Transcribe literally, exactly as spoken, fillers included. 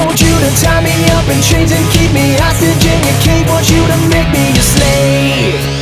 want you to tie me up in chains and keep me hostage in your cave. Want you to make me your slave.